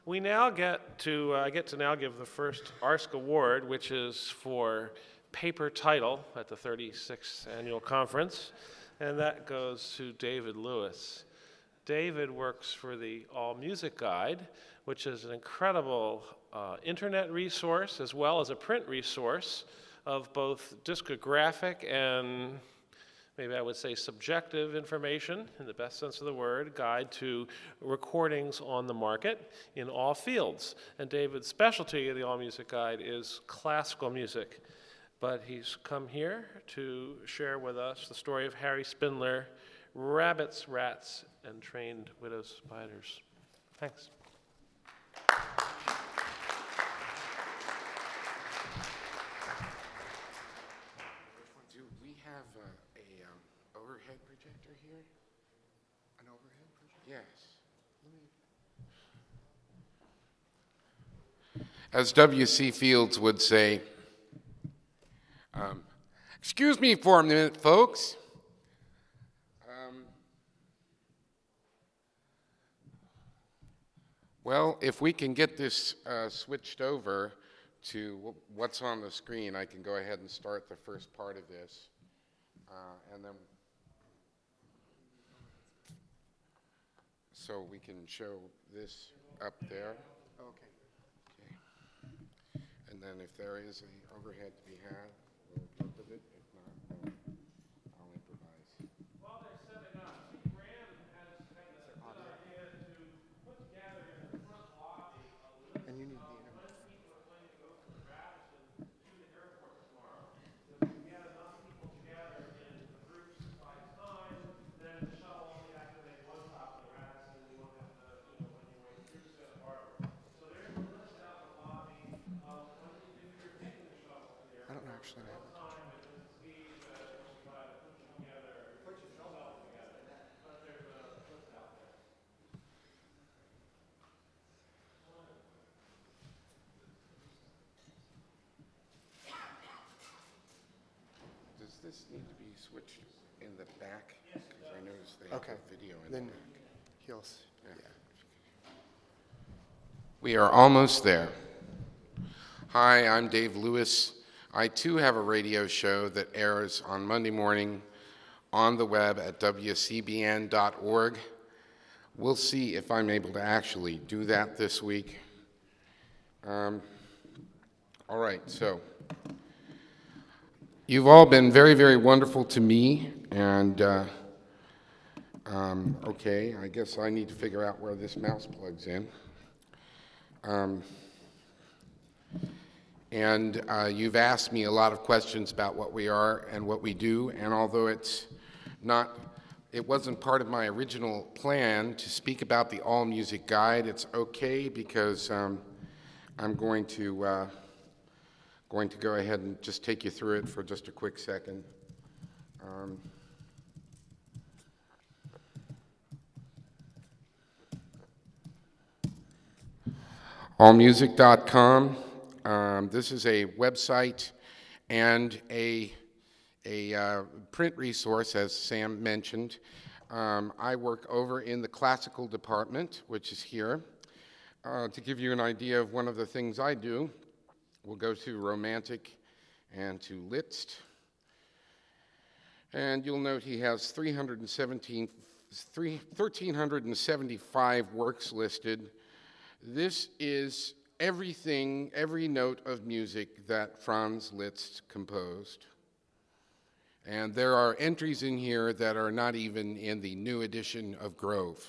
We now get to, I get to now give the first ARSC Award, which is for paper title at the 36th Annual Conference, and that goes to David Lewis. David works for the All Music Guide, which is an incredible internet resource as well as a print resource of both discographic and maybe I would say subjective information, in the best sense of the word, guide to recordings on the market in all fields. And David's specialty of the All Music Guide is classical music. But he's come here to share with us the story of Harry Spindler, rabbits, rats, and trained widow spiders. Thanks. Do we have a overhead projector here? An overhead projector? Yes. As W.C. Fields would say, excuse me for a minute, folks. Well, if we can get this switched over to what's on the screen, I can go ahead and start the first part of this. And then, so we can show this up there. Okay. And then if there is an overhead to be had, we'll work with it. If not, I'll improvise. While they're setting up, Steve Graham has had a good idea to put together in the front lobby a list And you need of the when people are planning to go from Radisson to the airport tomorrow. So we can get enough people together in groups by time, then the shuttle only activate one stop in Radisson, and you won't have to, when you wait through Santa Barbara. So there is a list out in the lobby of when, if you're taking the shuttle to the I don't airport, actually know. what time it is Steve that will try to put you together, put yourself together. But there's a list out there. Does this need to be switched in the back? Because I noticed they have a video in Then the back. he'll, We are almost there. Hi, I'm Dave Lewis. I too have a radio show that airs on Monday morning on the web at wcbn.org. We'll see if I'm able to actually do that this week. All right, so you've all been very, very wonderful to me, and okay, I guess I need to figure out where this mouse plugs in. And you've asked me a lot of questions about what we are and what we do, and although it wasn't part of my original plan to speak about the All Music Guide, it's okay because I'm going to go ahead and just take you through it for just a quick second. Allmusic.com. This is a website and a print resource, as Sam mentioned. I work over in the classical department, which is here. To give you an idea of one of the things I do, we'll go to Romantic and to Liszt. And you'll note he has 1,375 works listed. This is everything, every note of music that Franz Liszt composed. And there are entries in here that are not even in the new edition of Grove.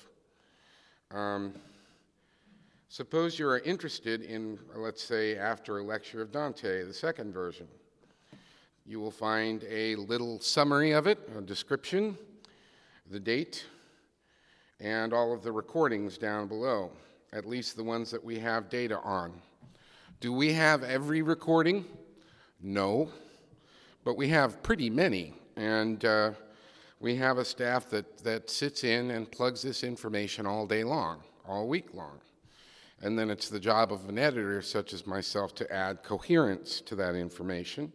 Suppose you are interested in, let's say, After a Lecture of Dante, the second version. You will find a little summary of it, a description, the date, and all of the recordings down below, at least the ones that we have data on. Do we have every recording? No, but we have pretty many, and we have a staff that sits in and plugs this information all day long, all week long. And then it's the job of an editor such as myself to add coherence to that information.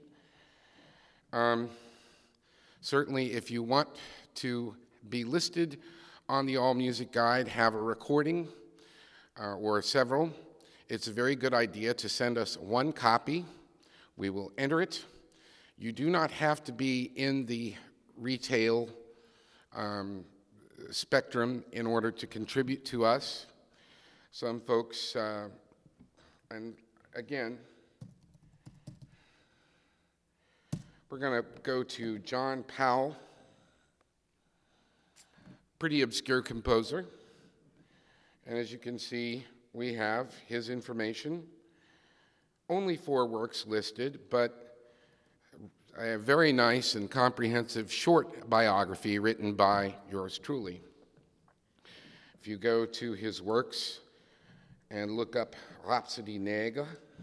Certainly, if you want to be listed on the All Music Guide, have a recording, or several, it's a very good idea to send us one copy. We will enter it. You do not have to be in the retail spectrum in order to contribute to us. Some folks, and again, we're going to go to John Powell, pretty obscure composer. And as you can see, we have his information. Only 4 works listed, but a very nice and comprehensive short biography written by yours truly. If you go to his works and look up Rhapsodie Nègre,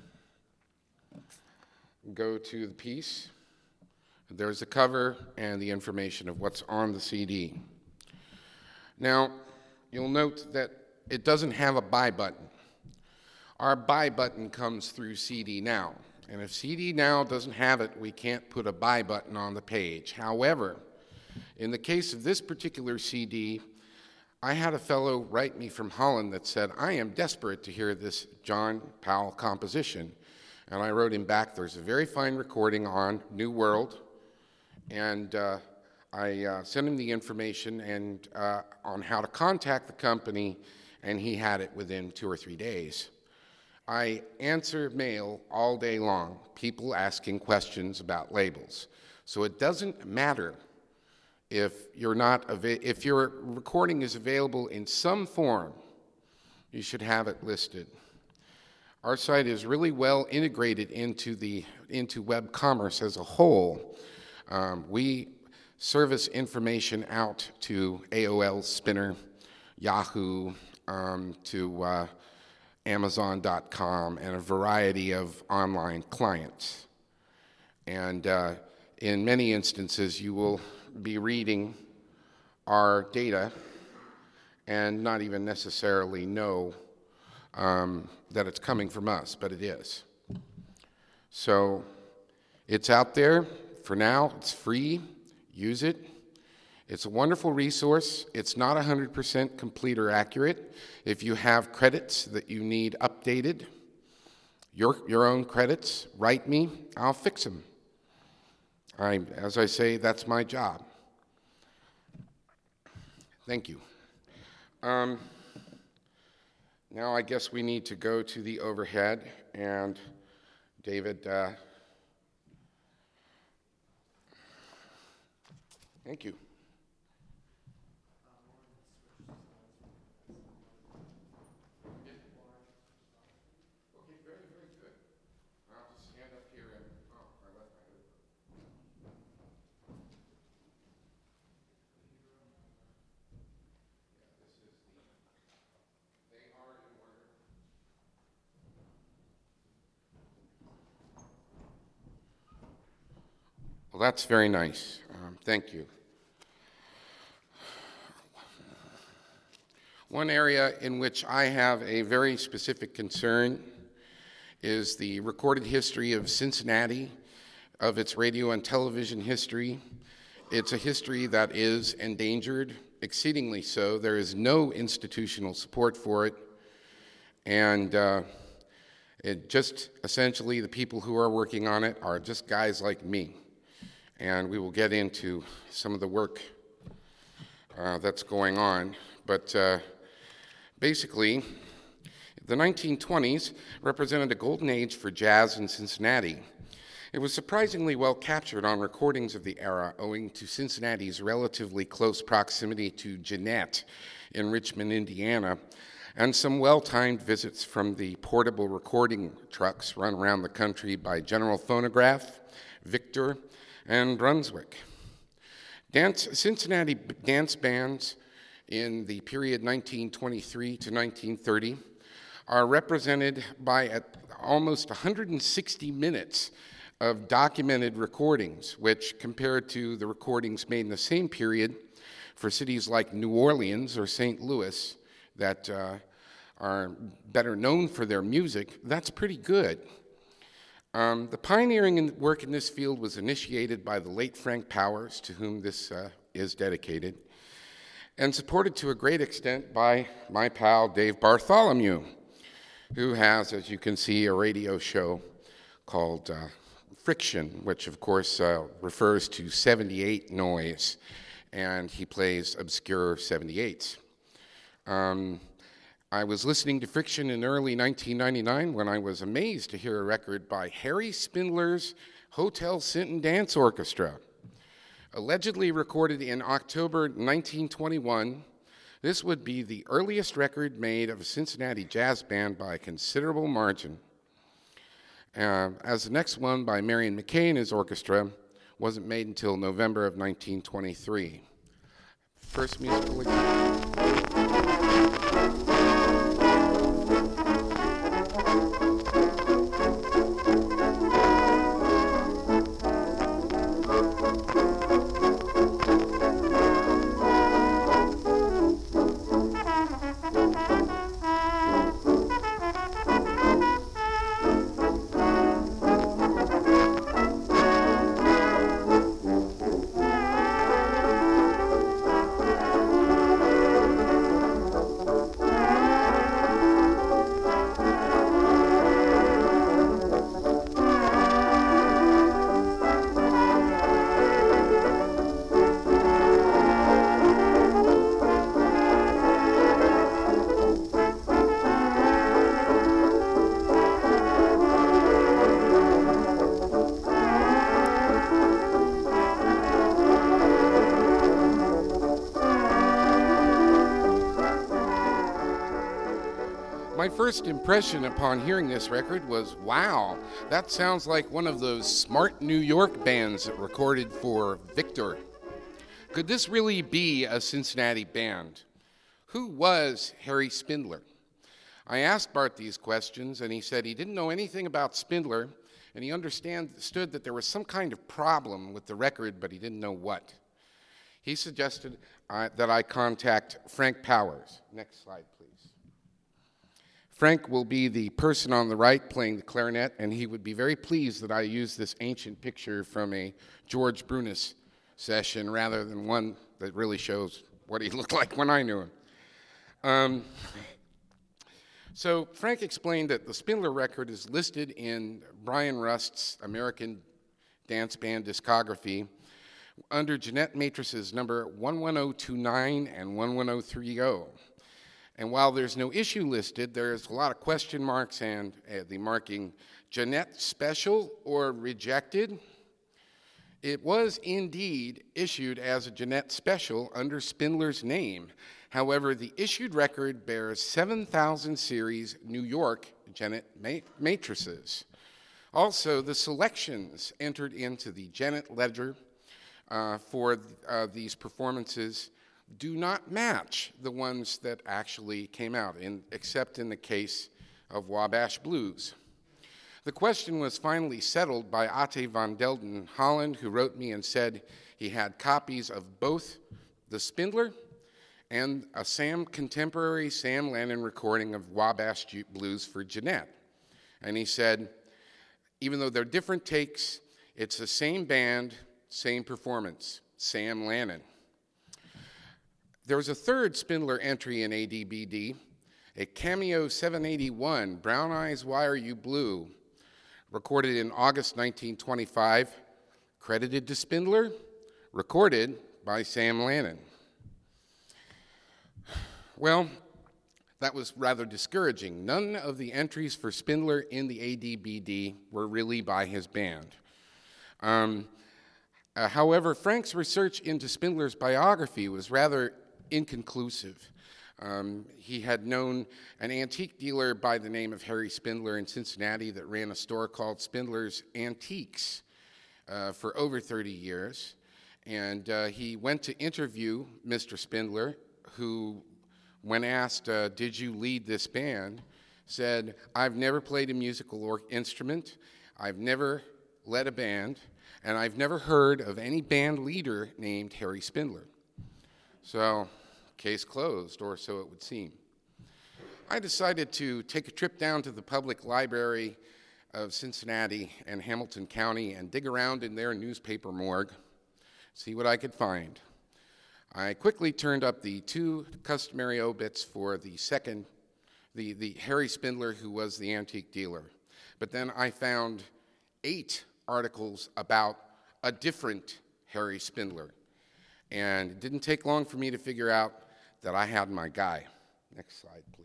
go to the piece, there's a cover and the information of what's on the CD. Now, you'll note that it doesn't have a buy button. Our buy button comes through CD Now. And if CD Now doesn't have it, we can't put a buy button on the page. However, in the case of this particular CD, I had a fellow write me from Holland that said, I am desperate to hear this John Powell composition. And I wrote him back, there's a very fine recording on New World. And I sent him the information and on how to contact the company, and he had it within 2 or 3 days. I answer mail all day long, people asking questions about labels. So it doesn't matter if if your recording is available in some form, you should have it listed. Our site is really well integrated into web commerce as a whole. We service information out to AOL Spinner, Yahoo, to Amazon.com, and a variety of online clients. And in many instances, you will be reading our data and not even necessarily know that it's coming from us, but it is. So it's out there for now. It's free. Use it. It's a wonderful resource. It's not 100% complete or accurate. If you have credits that you need updated, your own credits, write me, I'll fix them. As I say, that's my job. Thank you. Now I guess we need to go to the overhead, and David, thank you. Well, that's very nice. Thank you. One area in which I have a very specific concern is the recorded history of Cincinnati, of its radio and television history. It's a history that is endangered, exceedingly so. There is no institutional support for it. And essentially, the people who are working on it are just guys like me. And we will get into some of the work that's going on. But basically, the 1920s represented a golden age for jazz in Cincinnati. It was surprisingly well captured on recordings of the era, owing to Cincinnati's relatively close proximity to Jeanette in Richmond, Indiana, and some well-timed visits from the portable recording trucks run around the country by General Phonograph, Victor, and Brunswick. Cincinnati dance bands in the period 1923 to 1930 are represented by almost 160 minutes of documented recordings, which, compared to the recordings made in the same period for cities like New Orleans or St. Louis that are better known for their music, that's pretty good. The pioneering work in this field was initiated by the late Frank Powers, to whom this is dedicated. and supported to a great extent by my pal Dave Bartholomew, who has, as you can see, a radio show called Friction, which of course refers to 78 noise, and he plays obscure 78s. I was listening to Friction in early 1999 when I was amazed to hear a record by Harry Spindler's Hotel Sinton Dance Orchestra. Allegedly recorded in October 1921, this would be the earliest record made of a Cincinnati jazz band by a considerable margin. As the next one by Marion McKay and his orchestra wasn't made until November of 1923. First musical example. My first impression upon hearing this record was, wow, that sounds like one of those smart New York bands that recorded for Victor. Could this really be a Cincinnati band? Who was Harry Spindler? I asked Bart these questions, and he said he didn't know anything about Spindler, and he understood that there was some kind of problem with the record, but he didn't know what. He suggested that I contact Frank Powers. Next slide, please. Frank will be the person on the right playing the clarinet, and he would be very pleased that I use this ancient picture from a George Brunis session rather than one that really shows what he looked like when I knew him. So Frank explained that the Spindler record is listed in Brian Rust's American Dance Band discography under Jeanette Matrix's number 11029 and 11030. And while there's no issue listed, there's a lot of question marks and the marking Jeanette Special or Rejected. It was indeed issued as a Jeanette Special under Spindler's name. However, the issued record bears 7000 series New York Jeanette Matrices. Also, the selections entered into the Jeanette Ledger for these performances do not match the ones that actually came out, except in the case of Wabash Blues. The question was finally settled by Ate van Delden Holland, who wrote me and said he had copies of both the Spindler and a contemporary Sam Lannon recording of Wabash Blues for Jeanette. And he said, even though they're different takes, it's the same band, same performance, Sam Lannon. There was a third Spindler entry in ADBD, a Cameo 781, Brown Eyes, Why Are You Blue, recorded in August 1925, credited to Spindler, recorded by Sam Lannon. Well, that was rather discouraging. None of the entries for Spindler in the ADBD were really by his band. However, Frank's research into Spindler's biography was rather inconclusive. He had known an antique dealer by the name of Harry Spindler in Cincinnati that ran a store called Spindler's Antiques for over 30 years. And he went to interview Mr. Spindler, who, when asked, did you lead this band, said, I've never played a musical instrument, I've never led a band, and I've never heard of any band leader named Harry Spindler. So, case closed, or so it would seem. I decided to take a trip down to the public library of Cincinnati and Hamilton County and dig around in their newspaper morgue, see what I could find. I quickly turned up the 2 customary obits for the Harry Spindler, who was the antique dealer. But then I found 8 articles about a different Harry Spindler. And it didn't take long for me to figure out that I had my guy. Next slide, please.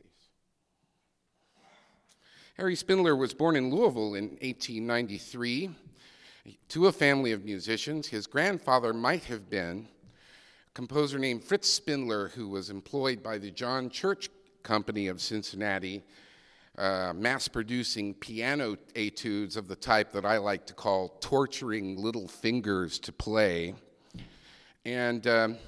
Harry Spindler was born in Louisville in 1893 to a family of musicians. His grandfather might have been a composer named Fritz Spindler, who was employed by the John Church Company of Cincinnati, mass-producing piano etudes of the type that I like to call torturing little fingers to play. And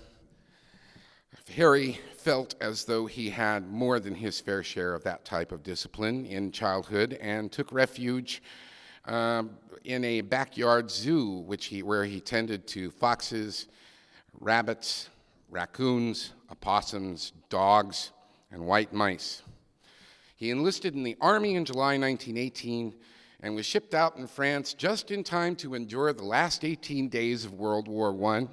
Harry felt as though he had more than his fair share of that type of discipline in childhood and took refuge in a backyard zoo where he tended to foxes, rabbits, raccoons, opossums, dogs, and white mice. He enlisted in the Army in July 1918 and was shipped out in France just in time to endure the last 18 days of World War I.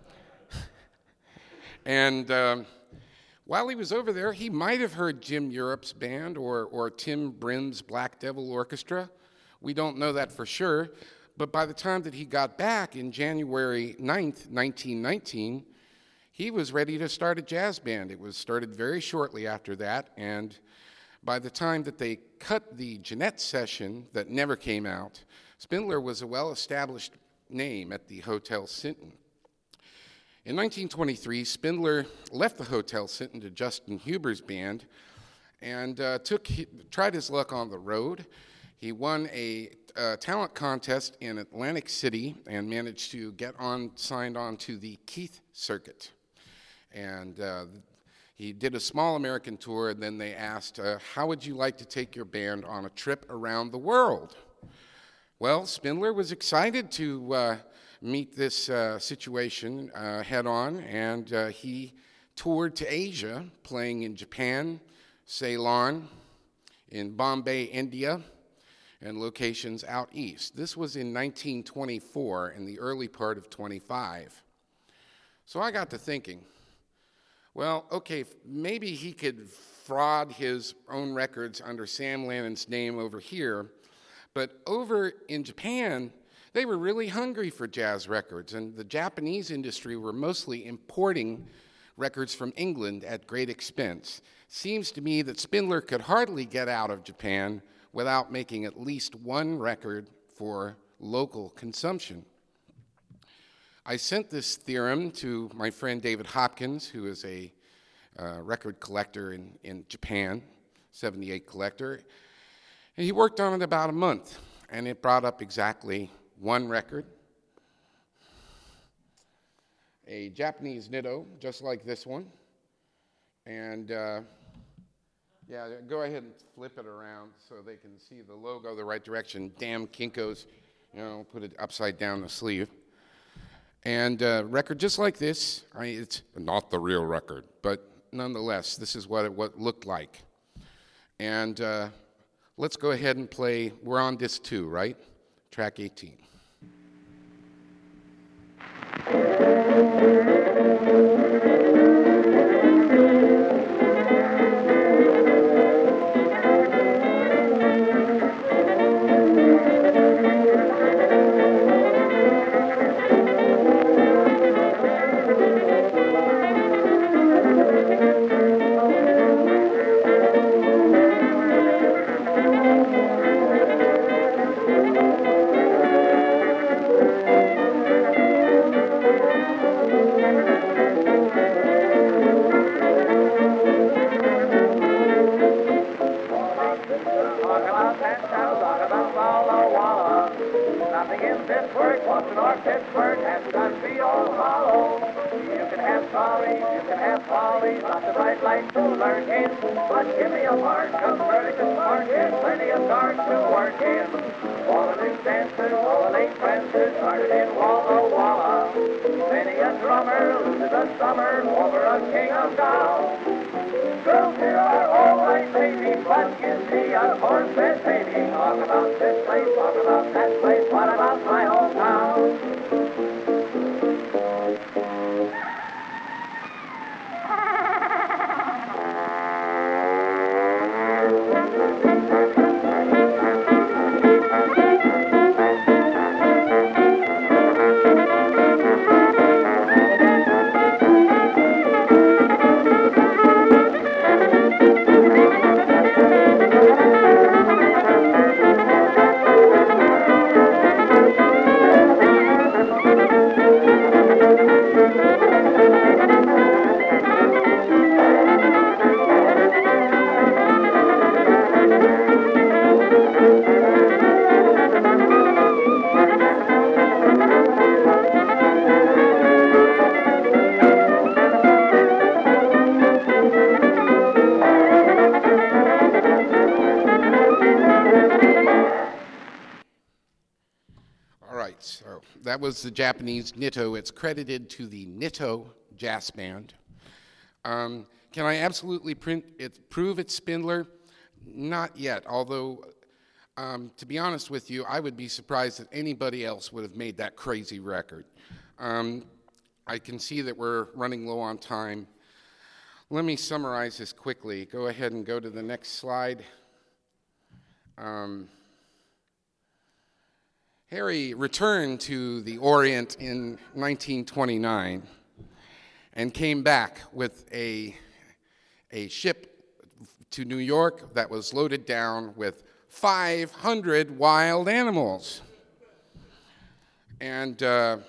And while he was over there, he might have heard Jim Europe's band or Tim Brim's Black Devil Orchestra. We don't know that for sure. But by the time that he got back in January 9th, 1919, he was ready to start a jazz band. It was started very shortly after that. And by the time that they cut the Jeanette session that never came out, Spindler was a well-established name at the Hotel Sinton. In 1923, Spindler left the Hotel Sinton to Justin Huber's band and tried his luck on the road. He won a talent contest in Atlantic City and managed to get signed on to the Keith Circuit. And he did a small American tour, and then they asked, how would you like to take your band on a trip around the world? Well, Spindler was excited to meet this situation head on, and he toured to Asia, playing in Japan, Ceylon, in Bombay, India, and locations out east. This was in 1924, in the early part of 25. So I got to thinking, well, okay, maybe he could fraud his own records under Sam Lannon's name over here, but over in Japan, they were really hungry for jazz records, and the Japanese industry were mostly importing records from England at great expense. Seems to me that Spindler could hardly get out of Japan without making at least one record for local consumption. I sent this theorem to my friend David Hopkins, who is a record collector in Japan, 78 collector, and he worked on it about a month, and it brought up exactly one record, a Japanese Nitto, just like this one, and yeah, go ahead and flip it around so they can see the logo the right direction. Damn Kinko's, put it upside down the sleeve. And record just like this. It's not the real record, but nonetheless, this is what it looked like. And let's go ahead and play. We're on disc 2, right? Track 18. right, so that was the Japanese Nitto. It's credited to the Nitto Jazz Band. Can I absolutely prove it's Spindler? Not yet, although, to be honest with you, I would be surprised that anybody else would have made that crazy record. I can see that we're running low on time. Let me summarize this quickly. Go ahead and go to the next slide. Harry returned to the Orient in 1929 and came back with a ship to New York that was loaded down with 500 wild animals. And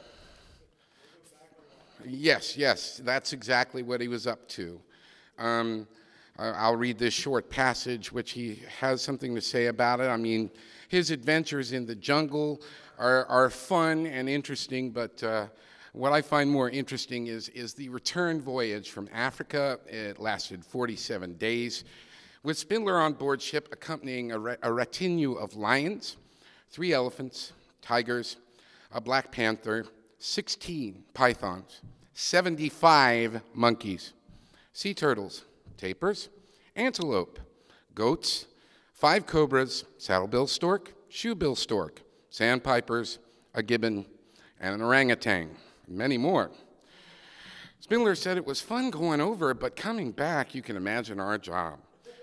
yes, that's exactly what he was up to. I'll read this short passage, which he has something to say about it. I mean, his adventures in the jungle are fun and interesting, but what I find more interesting is the return voyage from Africa. It lasted 47 days, with Spindler on board ship accompanying a retinue of lions, 3 elephants, tigers, a black panther, 16 pythons, 75 monkeys, sea turtles, tapirs, antelope, goats, 5 cobras, saddlebill stork, shoebill stork, sandpipers, a gibbon, and an orangutan, and many more. Spindler said it was fun going over, but coming back, you can imagine our job.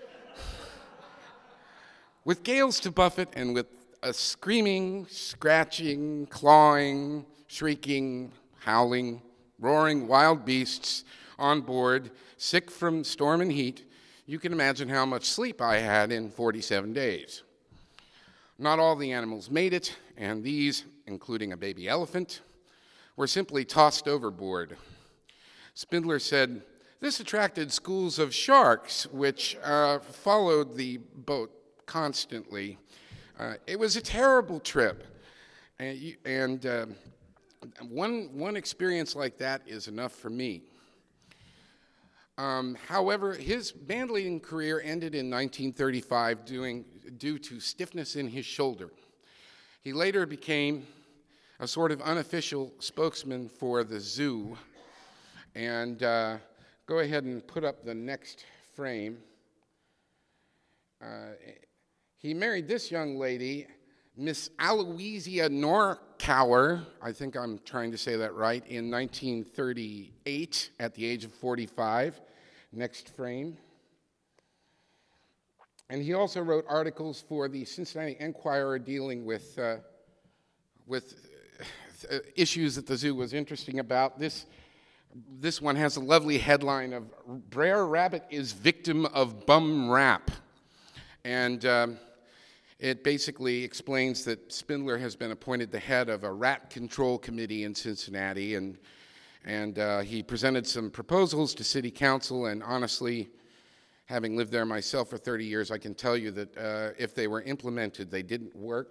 With gales to buffet and with a screaming, scratching, clawing, shrieking, howling, roaring wild beasts on board, sick from storm and heat, you can imagine how much sleep I had in 47 days. Not all the animals made it, and these, including a baby elephant, were simply tossed overboard. Spindler said, this attracted schools of sharks, which followed the boat constantly. It was a terrible trip, and one experience like that is enough for me. However, his bandleading career ended in 1935 due to stiffness in his shoulder. He later became a sort of unofficial spokesman for the zoo. And go ahead and put up the next frame. He married this young lady, Miss Aloysia Norkauer, I think I'm trying to say that right, in 1938 at the age of 45. Next frame. And he also wrote articles for the Cincinnati Enquirer dealing with issues that the zoo was interesting about. This one has a lovely headline of Brer Rabbit is victim of bum rap. And it basically explains that Spindler has been appointed the head of a rat control committee in Cincinnati, and he presented some proposals to city council, and honestly, having lived there myself for 30 years, I can tell you that if they were implemented, they didn't work.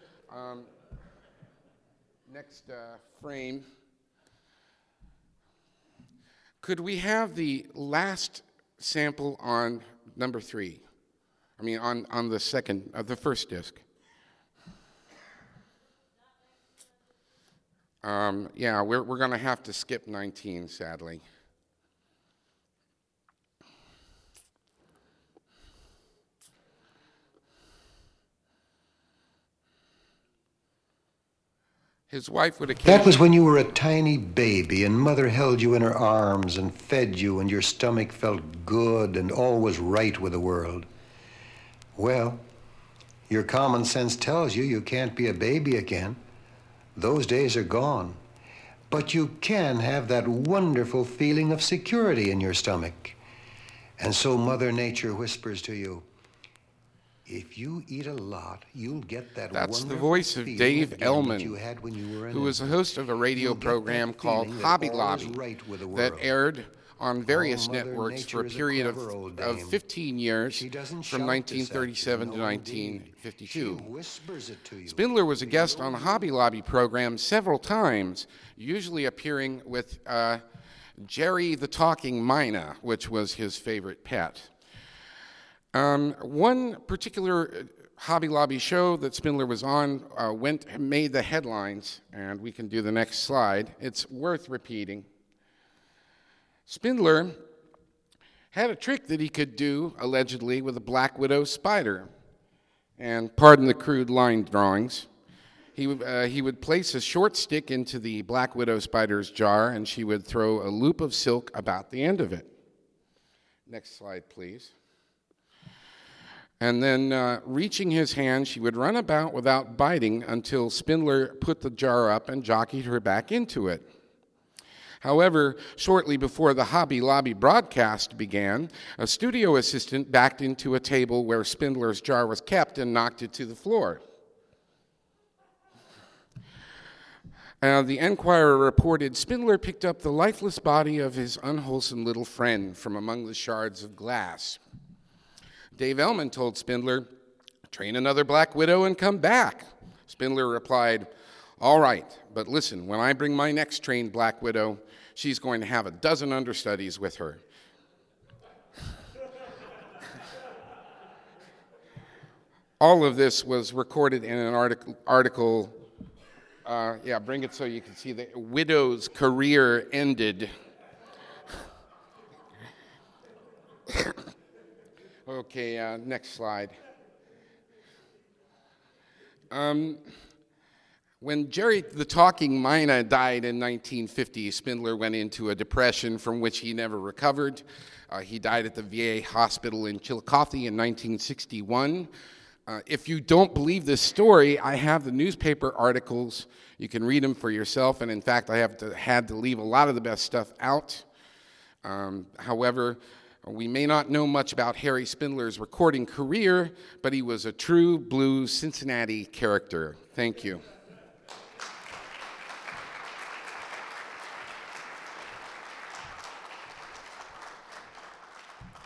Next frame. Could we have the last sample on number 3? I mean, on the first disc. Yeah, we're going to have to skip 19, sadly. His wife would occasionally... That was when you were a tiny baby and mother held you in her arms and fed you and your stomach felt good and all was right with the world. Well, your common sense tells you you can't be a baby again. Those days are gone. But you can have that wonderful feeling of security in your stomach. And so Mother Nature whispers to you, if you eat a lot, you'll get that That's wonderful the voice of feeling Dave again Ellman, that you had when you were an who was a infant. host of a radio You'll get program that called feeling that Hobby all Lobby is right with the that world. aired on various Mother networks for a Nature is a period clever old of dame. 15 years, She doesn't from shout this at you, 1937 to no, indeed. 1952. She whispers it to you. Spindler was a guest on the Hobby Lobby program several times, usually appearing with Jerry the Talking Mina, which was his favorite pet. One particular Hobby Lobby show that Spindler was on made the headlines, and we can do the next slide. It's worth repeating. Spindler had a trick that he could do, allegedly, with a Black Widow spider. And pardon the crude line drawings. He would place a short stick into the Black Widow spider's jar, and she would throw a loop of silk about the end of it. Next slide, please. And then, reaching his hand, she would run about without biting until Spindler put the jar up and jockeyed her back into it. However, shortly before the Hobby Lobby broadcast began, a studio assistant backed into a table where Spindler's jar was kept and knocked it to the floor. The Enquirer reported Spindler picked up the lifeless body of his unwholesome little friend from among the shards of glass. Dave Ellman told Spindler, "Train another Black Widow and come back." Spindler replied, "All right, but listen, when I bring my next trained Black Widow, she's going to have a dozen understudies with her." All of this was recorded in an article. Bring it so you can see the widow's career ended. Okay, next slide. When Jerry the Talking Mina died in 1950, Spindler went into a depression from which he never recovered. He died at the VA hospital in Chillicothe in 1961. If you don't believe this story, I have the newspaper articles. You can read them for yourself, and in fact, I had to leave a lot of the best stuff out. However, we may not know much about Harry Spindler's recording career, but he was a true blue Cincinnati character. Thank you.